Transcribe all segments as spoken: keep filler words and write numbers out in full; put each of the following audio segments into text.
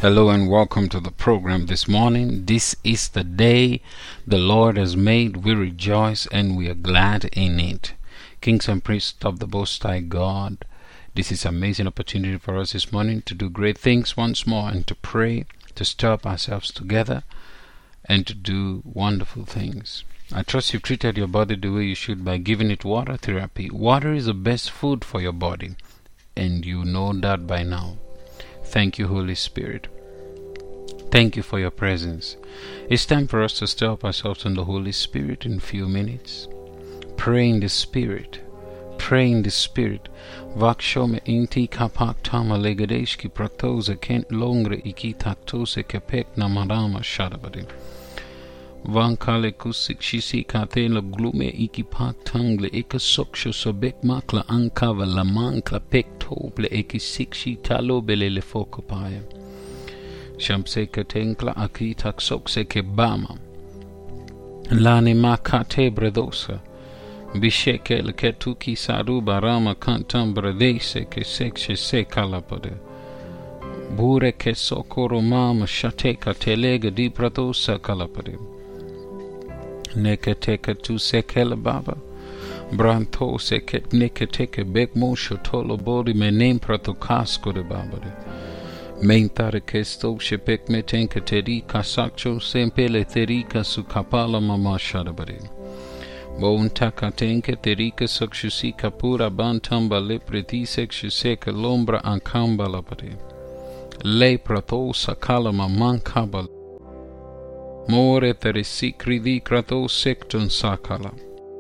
Hello and welcome to the program this morning. This is the day the Lord has made. We rejoice and we are glad in it. Kings and priests of the Most High God, this is an amazing opportunity for us this morning to do great things once more and to pray, to stir up ourselves together and to do wonderful things. I trust you've treated your body the way you should by giving it water therapy. Water is the best food for your body, and you know that by now. Thank you, Holy Spirit. Thank you for your presence. It's time for us to stir up ourselves in the Holy Spirit in a few minutes. Pray in the Spirit. Pray in the Spirit. Vakshome inti kapak tama legadeshki praktose kent longre iki taktose kepek namarama shadabadi. Vankale kusik shisi katela glume iki pak tangle eka soksho sobek makla ankava la mankla pek toble eki sikshi talo belele fokopaya. Shamse katenkla akitak sokse kebama. Lani makate bredosa. Bisheke leketuki saru barama kantam bredese ke sekshe se kalapade. Bure ke sokoro mama shateka telega di pradosa kalapade. Neketeka tu sekele baba. Branto seket neketeke bekmo shotolo body me name pratokasko de babade. Mentare kesto shepek metenka teri kasakcho sempele terika su kapala mama shadabade. Bon takatenke terika sakshusi kapura bantamba le preti sekshuseka lombra ankamba labade. Le prato sakala mamankabal. More teresi kridi krato sekton sakala.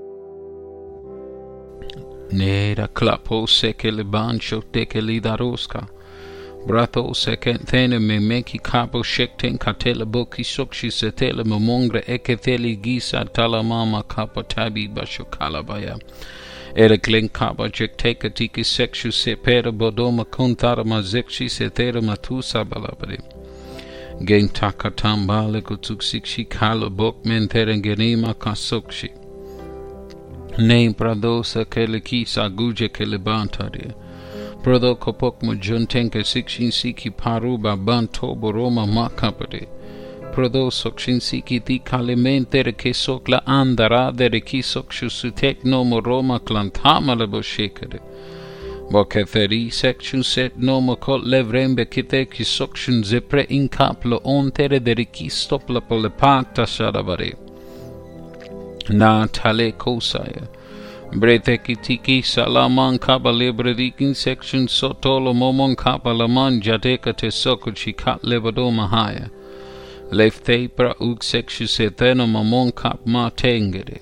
Nera klapo sekele bancho tekeli daroska. Brato sekentene me meki kapo shekten katela boki sokshi setele momongre eketheli gisa talamama kapa tabi basho kalabaya. Ere klen kapa jekteka tiki sekshu sepera bodoma kontara mazekshi setera matusa balabade. Gen takatambale kutuksikshi kala bok menteren genima kasokshi. Name pradosa kele kisa guje kele bantaria. Prodo kopok mujuntenke sikshin siki paruba banto boroma makapade. Prodo sokshin siki di kalimente reke sokla andara de reki sokshu sutek no moroma klantama lebo shekade. Boketheri section set no mokot levrembe kite ki sokshin zepre inkaplo ontere de reki stopla pole pakta shadabare. Na tale kosaya. Brete tiki salaman kabale bredikin section sotolo momon kapalaman jadeka te soko chikat levado mahaya. Lefte pra uk section seteno mamon kap ma tengere.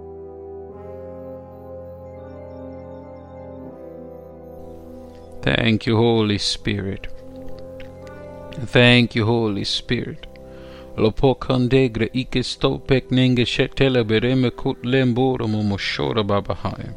Thank you, Holy Spirit. Thank you, Holy Spirit. Lopo kandegre ike stopek nenge shetele bereme kut lembora momoshora babahaya.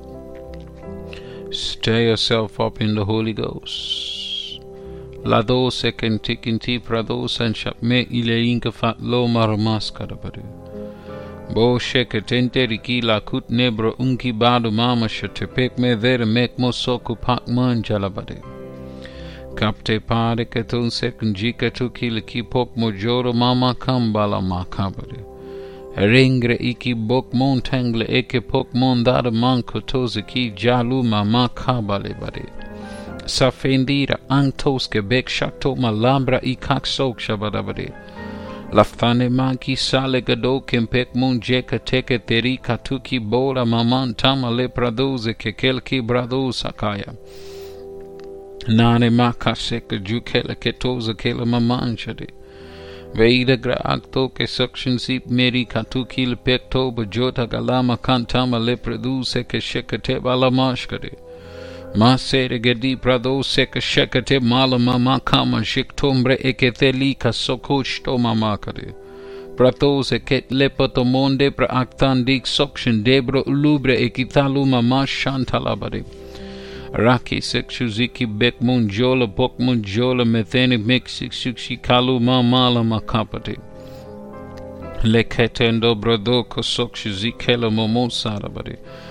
Stir yourself up in the Holy Ghost. Lado seken tikinti prados and shapme ile inka fat lo maramaskadabade. Bo sheketente riki la kut nebro unki badu mama shetepek me there mek mosoku pak man jalabade. Kapte pare ketun sekun jika tuki liki pok mojoro mama kambala makabade. Ringre iki bok montangle eke pok mondada manko toze ki jalu mama kabale bade. Safendira antoske bek shakto malambra ikak sok shabadabade. Laftane maki sale gado kempek monjeka teke teri katuki bola maman tama le pradoze kekelki brado sakaya. Nane maka seka jukela ketoza kela mamanchade. Veida gra akto ke suction sip meri katuki le pekto bajota galama kantama le predu seka shekate balamashkade. Ma sere gedi prado seka shekate mala mama kama shiktombre eketheli ka sokoshto mamakade. Prato seket lepato monde pra aktan dik suction debro ulubre ekitalu mama shantalabade. Raki sexuziki bek munjola bok munjola metheni mixik suksi kalu mamala makapati. Leketendo bradoko sokshuzikela momosarabadi.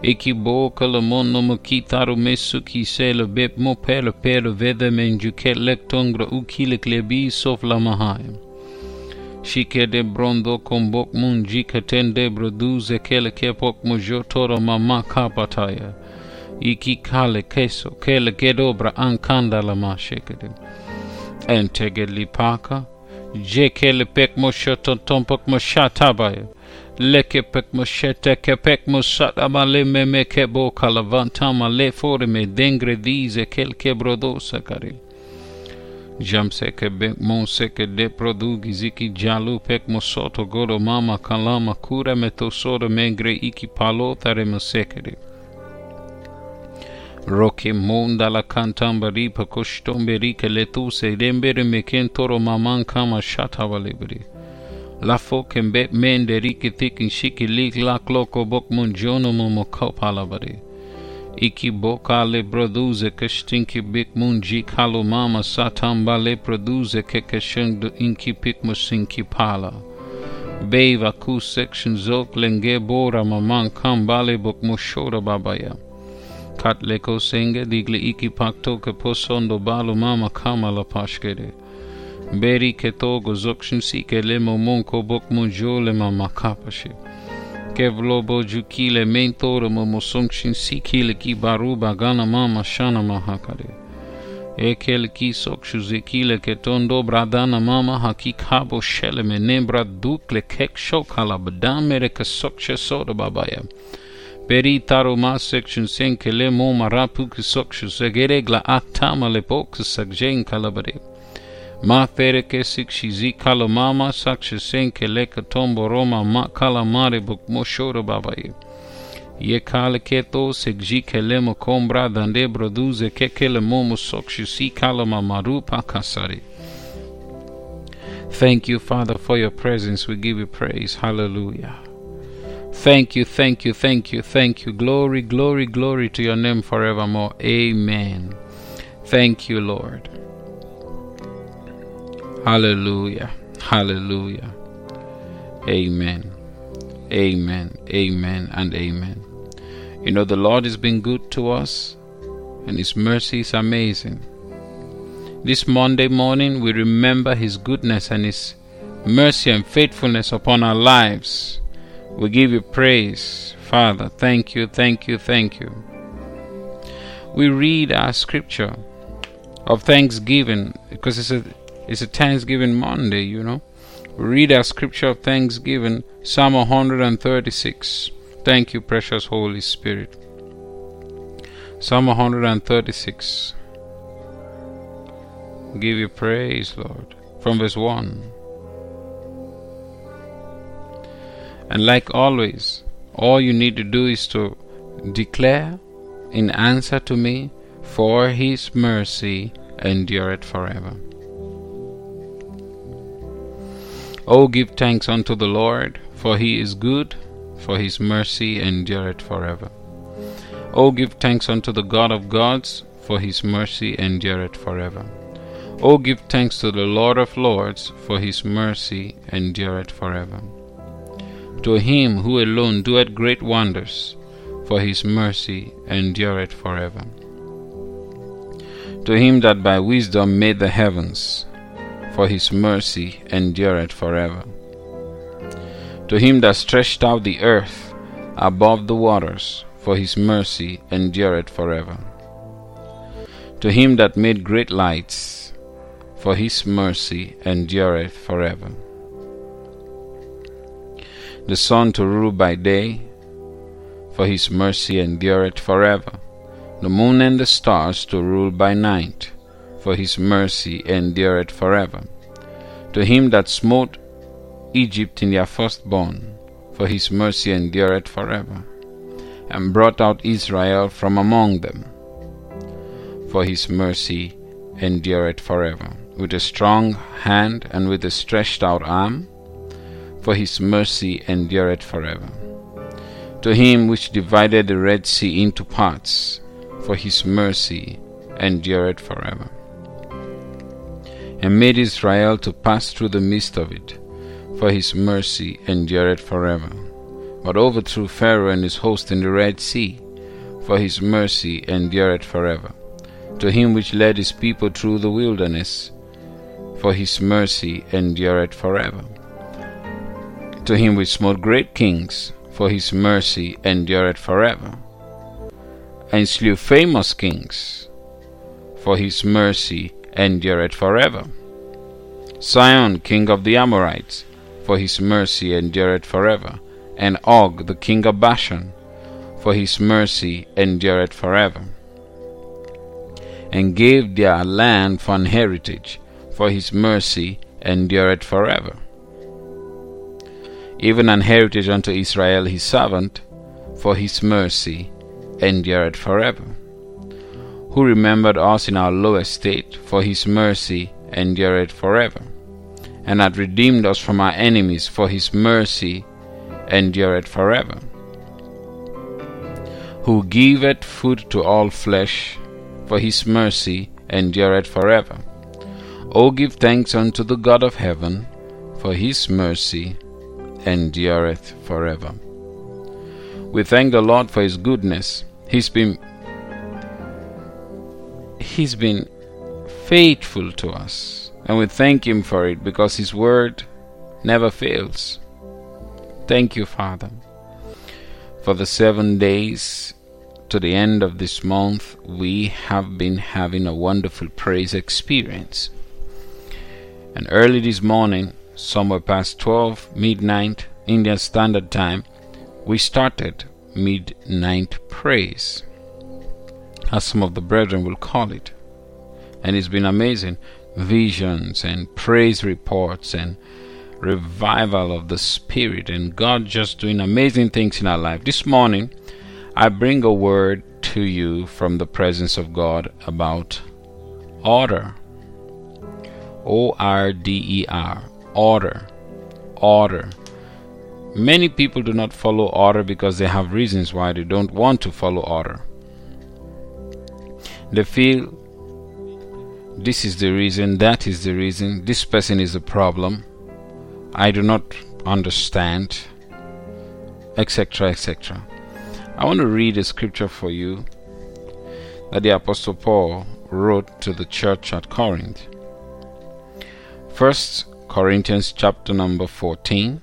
Ekibo kalamon no mokitaru mesuki sele bep mo pele pele vede menjuket lektongra ukile klebi sof la mahayam. Shike de brondo kombok munji katende broduze kele kepok mojotoro mama kapataya. Iki kale keso kele gedobra ankanda la mashekede. Entegedli paka. Je kele pek moshoton tompok moshatabaya. Leke pek moshete ke pek mosatama le meme kebo kalavantama le fore me dengre dize kel kebrodosa kare. Jamse ke bek monse ke de produgi ziki jalu pek mosoto goro mama kalama kura metosoro megre iki palotare mosekere. Roke monda la cantambari pa costomberi che le tu se dembere me kentoro maman kama shatava libri. La foke mbet mende riki thikin shiki lik la kloko bok munjono momo kopalabari. Iki boka le produze ke stinki bik munji kalo mama satamba le produze ke kesheng do inki pik musinki pala. Beva ku section zok lenge bora maman kambale bok mushora babaya. Kat leko senge digle iki pakto ke posondo balu mama kama la pashkede. Beri ke togo zokshin si ke le momonko bok munjole mama kapashi. Kevlobo jukile mentoro momo songshin si kile ki baruba gana mama shana mahakade. Ekel ki sokshu zikile ke tondo bradana mama haki kabo shele me nembra dukle kek shokala badamere ke sokshe soda babaya. Peri taro ma section senke le mo marapu ki sokshu segeregla aktama le pok sakjen kalabare. Ma fere ke sikshi zi kalo mama sakshu senke le katombo roma ma kala mare buk moshoro babaye. Ye kale keto sekji ke le mo kombra dande broduze ke ke le momo sokshu si kalo mamaru pakasari. Thank you, Father, for your presence. We give you praise. Hallelujah. Thank you, thank you, thank you, thank you. Glory, glory, glory to your name forevermore. Amen. Thank you, Lord. Hallelujah. Hallelujah. Amen. Amen. Amen and amen. You know, the Lord has been good to us and His mercy is amazing. This Monday morning, we remember His goodness and His mercy and faithfulness upon our lives. We give you praise, Father. Thank you, thank you, thank you. We read our scripture of thanksgiving because it's a it's a Thanksgiving Monday, you know. We read our scripture of thanksgiving, Psalm one thirty-six. Thank you, precious Holy Spirit. Psalm one thirty-six. Give you praise, Lord. From verse one. And like always, all you need to do is to declare in answer to me, for His mercy endureth forever. Oh, give thanks unto the Lord, for He is good, for His mercy endureth forever. Oh, give thanks unto the God of gods, for His mercy endureth forever. Oh, give thanks to the Lord of lords, for His mercy endureth forever. To Him who alone doeth great wonders, for His mercy endureth forever. To Him that by wisdom made the heavens, for His mercy endureth forever. To Him that stretched out the earth above the waters, for His mercy endureth forever. To Him that made great lights, for His mercy endureth forever. The sun to rule by day, for His mercy endureth forever. The moon and the stars to rule by night, for His mercy endureth forever. To Him that smote Egypt in their firstborn, for His mercy endureth forever, and brought out Israel from among them, for His mercy endureth forever. With a strong hand and with a stretched out arm, for His mercy endureth forever. To Him which divided the Red Sea into parts, for His mercy endureth forever, and made Israel to pass through the midst of it, for His mercy endureth forever. but overthrew Pharaoh and his host in the Red Sea, for his mercy endureth forever. To him which led his people through the wilderness, for his mercy endureth forever. To him which smote great kings, for his mercy endureth forever. And slew famous kings, for his mercy endureth forever. Sihon, king of the Amorites, for his mercy endureth forever. And Og, the king of Bashan, for his mercy endureth forever. And gave their land for an heritage, for his mercy endureth forever. Even an heritage unto Israel his servant, for his mercy endureth forever. Who remembered us in our low estate, for his mercy endureth forever. And hath redeemed us from our enemies, for his mercy endureth forever. Who giveth food to all flesh, for his mercy endureth forever. O give thanks unto the God of heaven, for his mercy endureth forever. We thank the Lord for his goodness. He's been He's been faithful to us, and we thank him for it because his word never fails. Thank you, Father, for the seven days to the end of this month. We have been having a wonderful praise experience. And early this morning, somewhere past twelve midnight Indian Standard Time, we started midnight praise, as some of the brethren will call it. And it's been amazing. Visions and praise reports and revival of the Spirit, and God just doing amazing things in our life. This morning, I bring a word to you from the presence of God about order. O R D E R. Order. Order. Many people do not follow order because they have reasons why they don't want to follow order. They feel this is the reason, that is the reason, this person is the problem, I do not understand, et cetera, et cetera. I want to read a scripture for you that the Apostle Paul wrote to the church at Corinth. First Corinthians chapter number fourteen,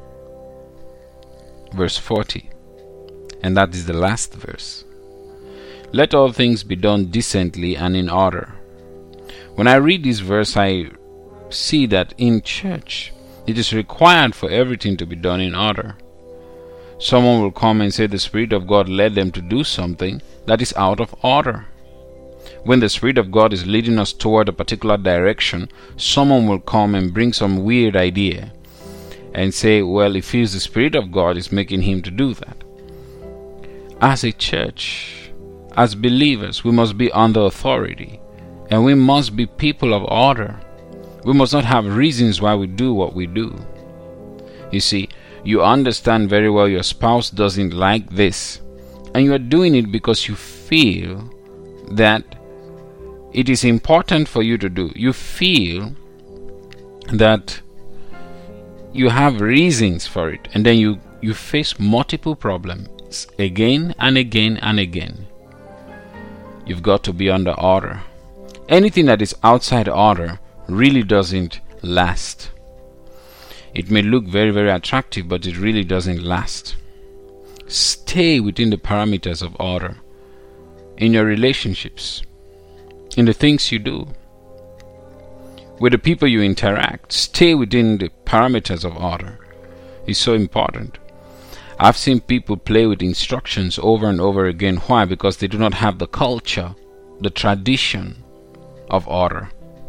verse forty, and that is the last verse. Let all things be done decently and in order. When I read this verse, I see that in church, it is required for everything to be done in order. Someone will come and say the Spirit of God led them to do something that is out of order. When the Spirit of God is leading us toward a particular direction, someone will come and bring some weird idea and say, well, it feels the Spirit of God is making him to do that. As a church, as believers, we must be under authority, and we must be people of order. We must not have reasons why we do what we do. You see, you understand very well your spouse doesn't like this, and you are doing it because you feel that it is important for you to do. You feel that you have reasons for it, and then you, you face multiple problems again and again and again. You've got to be under order. Anything that is outside order really doesn't last. It may look very, very attractive, but it really doesn't last. Stay within the parameters of order in your relationships, in the things you do, with the people you interact. Stay within the parameters of order. It's so important. I've seen people play with instructions over and over again. Why? Because they do not have the culture, the tradition of order.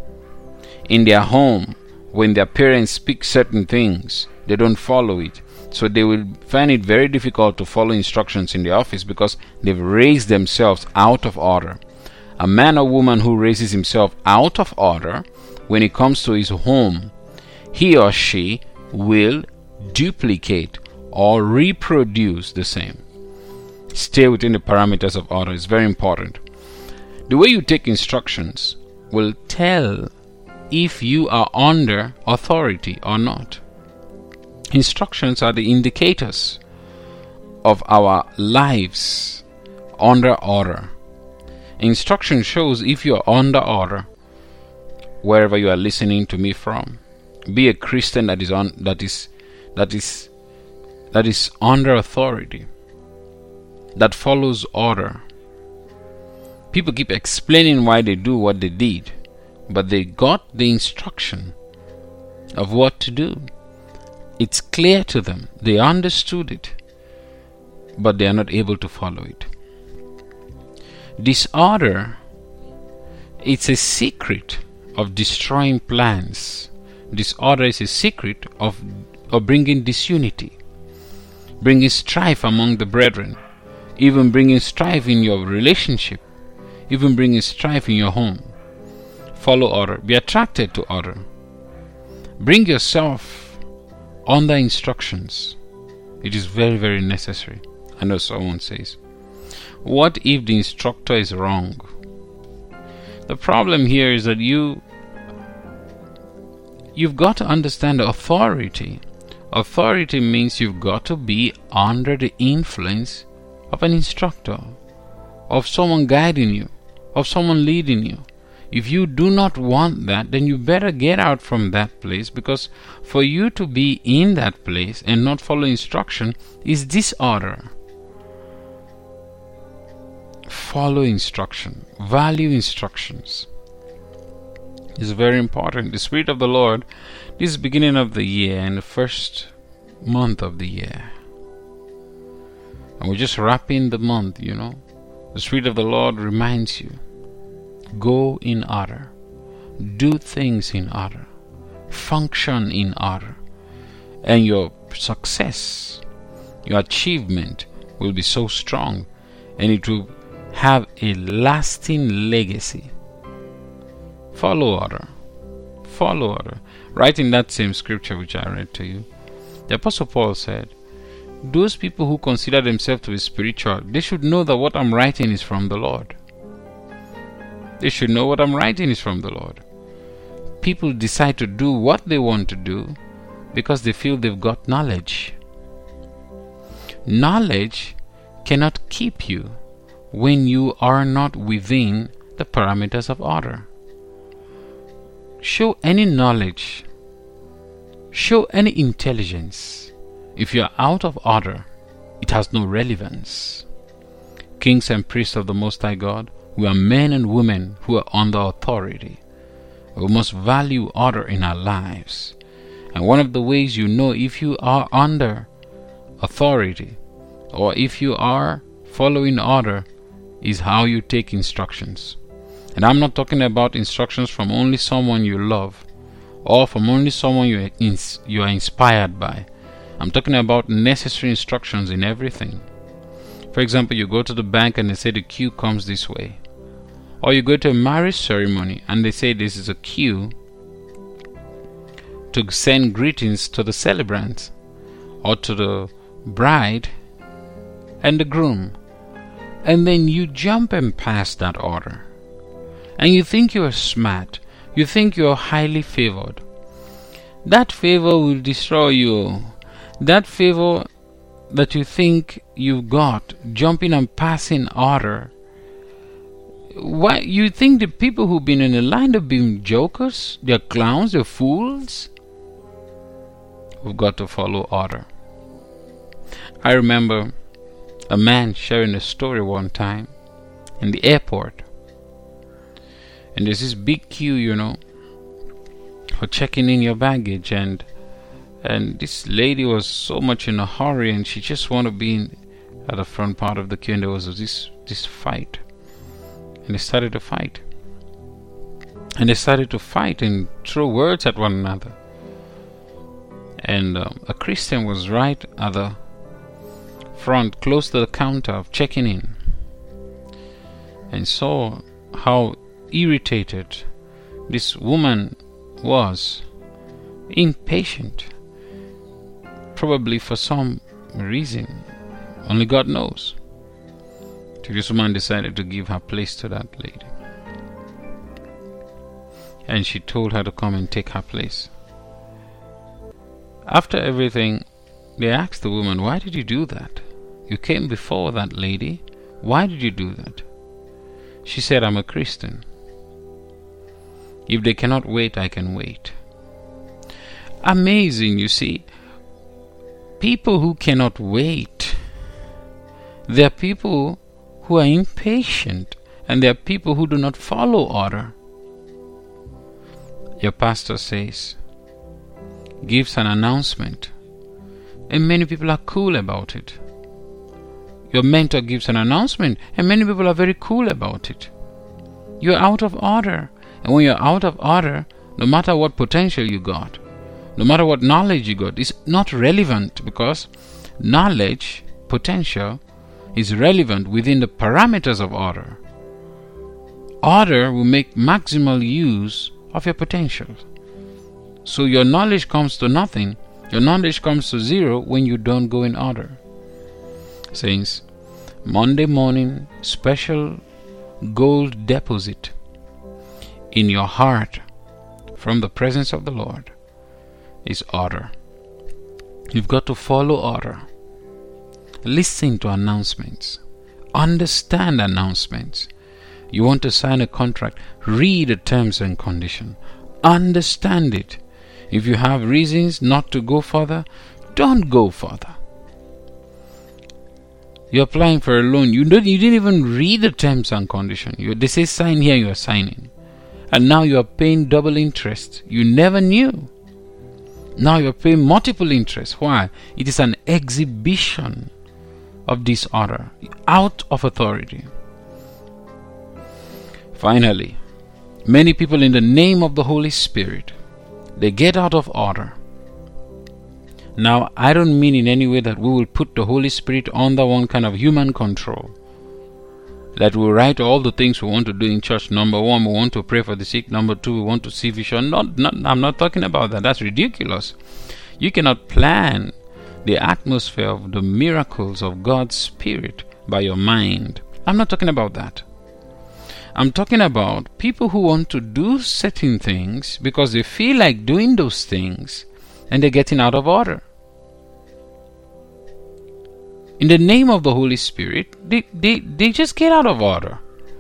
In their home, when their parents speak certain things, they don't follow it. So they will find it very difficult to follow instructions in the office because they've raised themselves out of order. A man or woman who raises himself out of order, when it comes to his home, he or she will duplicate or reproduce the same. Stay within the parameters of order. It's very important. The way you take instructions will tell if you are under authority or not. Instructions are the indicators. of our lives under order. Instruction shows if you are under order, wherever you are listening to me from. Be a Christian that is on that is that is that is under authority, that follows order. People keep explaining why they do what they did, but they got the instruction of what to do. It's clear to them. They understood it, but they are not able to follow it. Disorder, it's a secret of destroying plans. Disorder is a secret of, of bringing disunity, bringing strife among the brethren, even bringing strife in your relationship, even bringing strife in your home. Follow order. Be attracted to order. Bring yourself under instructions. It is very, very necessary. I know someone says, what if the instructor is wrong? The problem here is that you you've got to understand authority. Authority means you've got to be under the influence of an instructor, of someone guiding you, of someone leading you. If you do not want that, then you better get out from that place, because for you to be in that place and not follow instruction is disorder. Follow instruction. Value instructions. It's very important. The Spirit of the Lord, this is the beginning of the year and the first month of the year. And we're just wrapping the month, you know. The Spirit of the Lord reminds you, go in order. Do things in order. Function in order. And your success, your achievement will be so strong, and it will have a lasting legacy. Follow order. Follow order. Right in that same scripture which I read to you, the Apostle Paul said, those people who consider themselves to be spiritual, they should know that what I'm writing is from the Lord. They should know what I'm writing is from the Lord. People decide to do what they want to do because they feel they've got knowledge. Knowledge cannot keep you when you are not within the parameters of order. Show any knowledge, show any intelligence. If you are out of order, it has no relevance. Kings and priests of the Most High God, we are men and women who are under authority. We must value order in our lives. And one of the ways you know if you are under authority or if you are following order is how you take instructions. And I'm not talking about instructions from only someone you love or from only someone you are, ins- you are inspired by. I'm talking about necessary instructions in everything. For example, you go to the bank and they say the queue comes this way. Or you go to a marriage ceremony and they say this is a queue to send greetings to the celebrant or to the bride and the groom. And then you jump and pass that order. And you think you are smart. You think you are highly favored. That favor will destroy you. That favor that you think you've got, jumping and passing order. Why you think the people who've been in the line have been jokers? They're clowns, they're fools? We've got to follow order. I remember a man sharing a story one time in the airport. And there's this big queue, you know, for checking in your baggage, and and this lady was so much in a hurry and she just wanted to be in, at the front part of the queue, and there was this this fight. And they started to fight. And they started to fight and throw words at one another. And um, a Christian was right at the front, close to the counter of checking in, and saw how irritated this woman was, impatient, probably for some reason, only God knows. So this woman decided to give her place to that lady, and she told her to come and take her place. After everything, they asked the woman, why did you do that? You came before that lady. Why did you do that? She said, I'm a Christian. If they cannot wait, I can wait. Amazing, you see. People who cannot wait. There are people who are impatient, and there are people who do not follow order. Your pastor says, gives an announcement, and many people are cool about it. Your mentor gives an announcement, and many people are very cool about it. You're out of order. And when you're out of order, no matter what potential you got, no matter what knowledge you got, it's not relevant, because knowledge, potential, is relevant within the parameters of order. Order will make maximal use of your potential. So your knowledge comes to nothing. Your knowledge comes to zero when you don't go in order. Saints, Monday morning special gold deposit in your heart from the presence of the Lord is order. You've got to follow order. Listen to announcements. Understand announcements. You want to sign a contract, read the terms and conditions. Understand it. If you have reasons not to go further, don't go further. You're applying for a loan. You don't. You didn't even read the terms and conditions. You, they say sign here, you are signing. And now you are paying double interest. You never knew. Now you are paying multiple interest. Why? It is an exhibition of disorder, out of authority. Finally, many people in the name of the Holy Spirit, they get out of order. Now, I don't mean in any way that we will put the Holy Spirit under one kind of human control. That we'll write all the things we want to do in church. Number one, we want to pray for the sick. Number two, we want to see vision. Not, not, I'm not talking about that. That's ridiculous. You cannot plan the atmosphere of the miracles of God's Spirit by your mind. I'm not talking about that. I'm talking about people who want to do certain things because they feel like doing those things and they're getting out of order. In the name of the Holy Spirit, they, they, they just get out of order.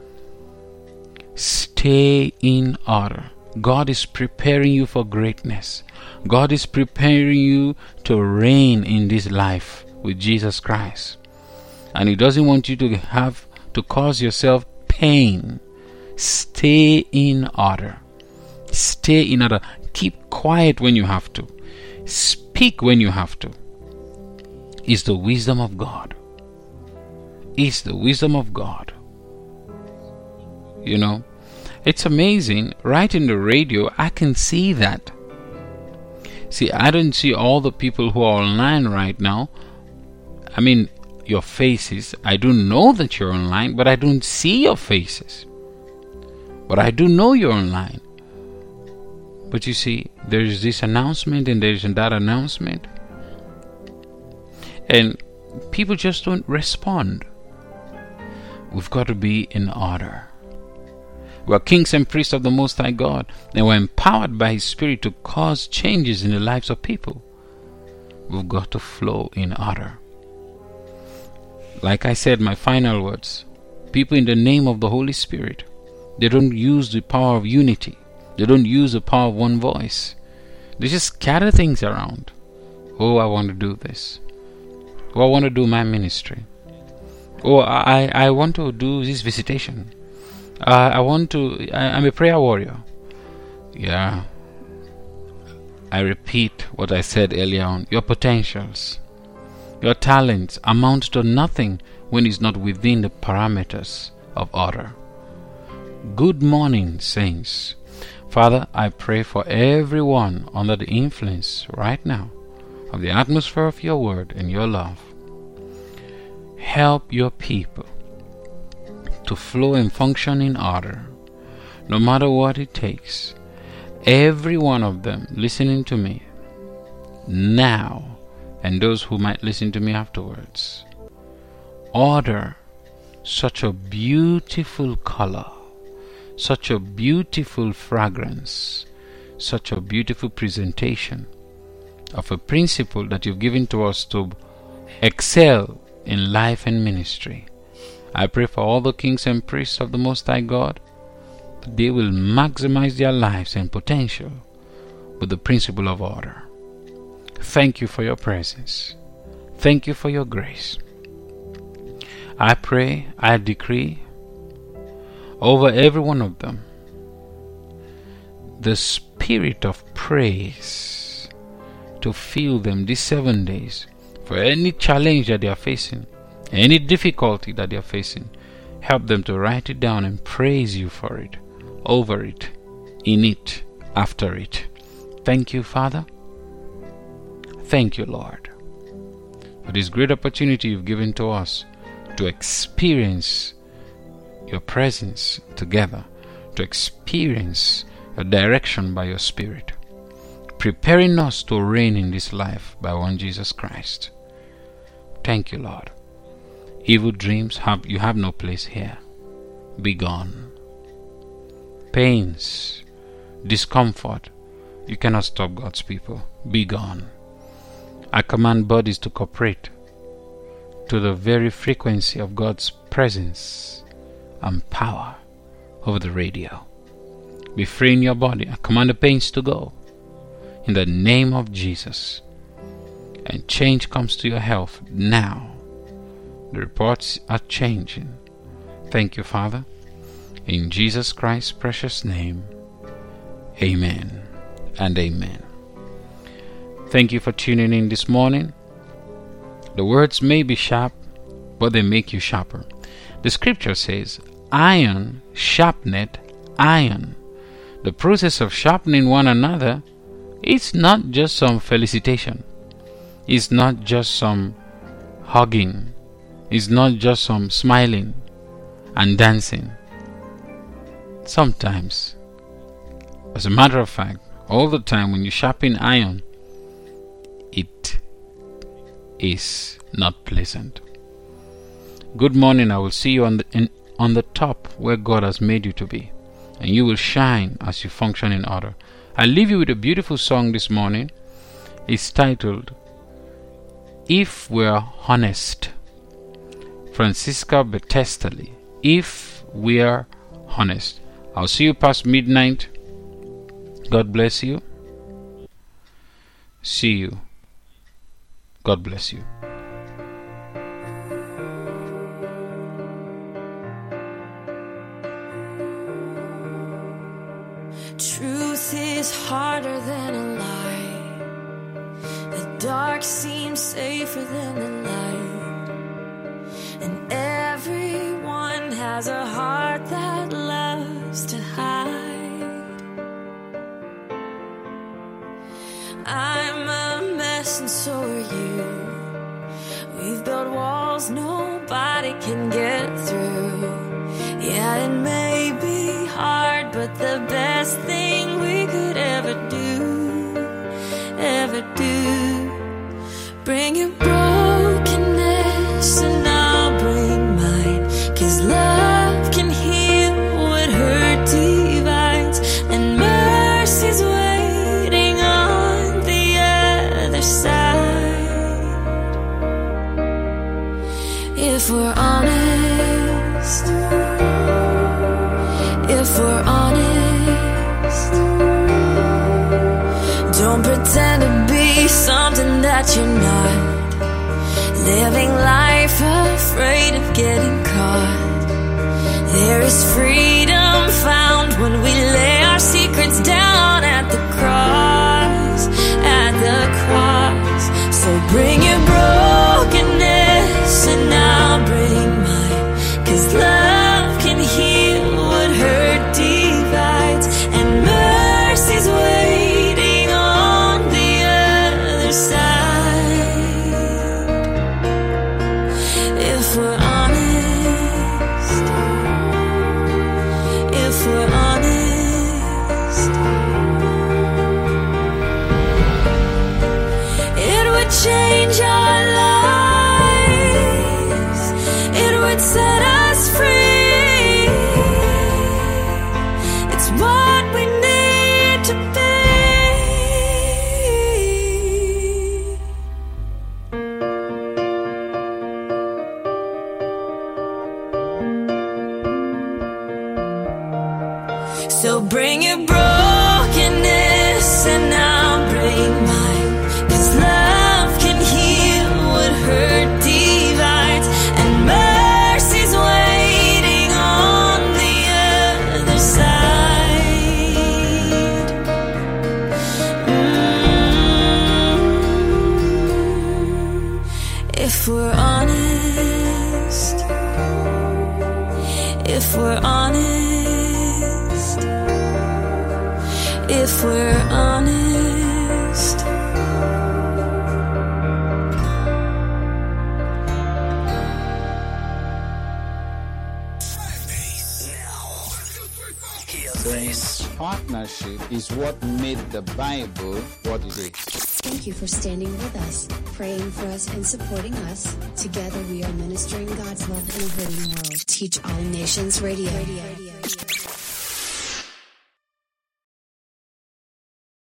Stay in order. God is preparing you for greatness. God is preparing you to reign in this life with Jesus Christ. And He doesn't want you to have to cause yourself pain. Stay in order. Stay in order. Keep quiet when you have to. Speak when you have to. It's the wisdom of God. It's the wisdom of God. You know, it's amazing. Right in the radio, I can see that. See, I don't see all the people who are online right now. I mean, your faces. I do know that you're online, but I don't see your faces. But I do know you're online. But you see, there's this announcement and there's that announcement. And people just don't respond. We've got to be in order. We're kings and priests of the Most High God, and we're empowered by His Spirit to cause changes in the lives of people. We've got to flow in order. Like I said, my final words, people in the name of the Holy Spirit, they don't use the power of unity. They don't use the power of one voice. They just scatter things around. Oh, I want to do this. Oh, I want to do my ministry. Oh, I, I want to do this visitation. Uh, I want to, I, I'm a prayer warrior. Yeah. I repeat what I said earlier on. Your potentials, your talents amount to nothing when it's not within the parameters of order. Good morning, saints. Father, I pray for everyone under the influence right now of the atmosphere of your word and your love. Help your people to flow and function in order, no matter what it takes. Every one of them listening to me now, and those who might listen to me afterwards. Order, such a beautiful color, such a beautiful fragrance, such a beautiful presentation of a principle that you've given to us to excel in life and ministry. I pray for all the kings and priests of the Most High God, that they will maximize their lives and potential with the principle of order. Thank you for your presence. Thank you for your grace. I pray, I decree over every one of them the spirit of praise to fill them these seven days for any challenge that they are facing, any difficulty that they are facing. Help them to write it down and praise you for it, over it, in it, after it. Thank you, Father. Thank you, Lord, for this great opportunity you've given to us to experience your presence together, to experience your direction by your Spirit, preparing us to reign in this life by one Jesus Christ. Thank you, Lord. Evil dreams, have you have no place here. Be gone. Pains, discomfort, you cannot stop God's people. Be gone. I command bodies to cooperate to the very frequency of God's presence and power over the radio. Be free in your body. I command the pains to go in the name of Jesus. And change comes to your health now. The reports are changing. Thank you, Father. In Jesus Christ's precious name, amen and amen. Thank you for tuning in this morning. The words may be sharp, but they make you sharper. The scripture says, iron sharpeneth iron. The process of sharpening one another is not just some felicitation. It's not just some hugging. It's not just some smiling and dancing. Sometimes, as a matter of fact, all the time when you sharpen iron, it is not pleasant. Good morning. I will see you on the in, on the top where God has made you to be, and you will shine as you function in order. I leave you with a beautiful song this morning. It's titled If We're Honest. Francisca Betestali. If We're Honest. I'll see you past midnight. God bless you. See you. God bless you. Truth is harder than a lie. The dark seems safer than the light. And everyone has a heart that loves to hide. I'm a mess and so are you. We've built walls nobody can get through. Yeah, it may be hard, but the best thing we could ever do, ever do. Bring your brokenness and I'll bring mine, 'cause love can heal what hurt divides, and mercy's waiting on the other side. If we're honest, if we're honest, don't pretend to be something that you're not. Living life afraid of getting caught. There is freedom found when we lay our secrets down at the cross, at the cross. So bring your brokenness and I'll bring mine, 'cause love can heal what hurt divides, and mercy's waiting on the other side. If we're honest, if we're honest, it would change our lives, it would set us free. It's what we need to be. So bring your brokenness and I'll bring mine. 'Cause love can heal what hurt divides, and mercy's waiting on the other side. Mm. If we're honest, if we're honest, if we're honest, This partnership is what made the Bible what it is. Thank you for standing with us, praying for us, and supporting us. Together we are ministering God's love in a hurting world. Teach All Nations Radio. Radio.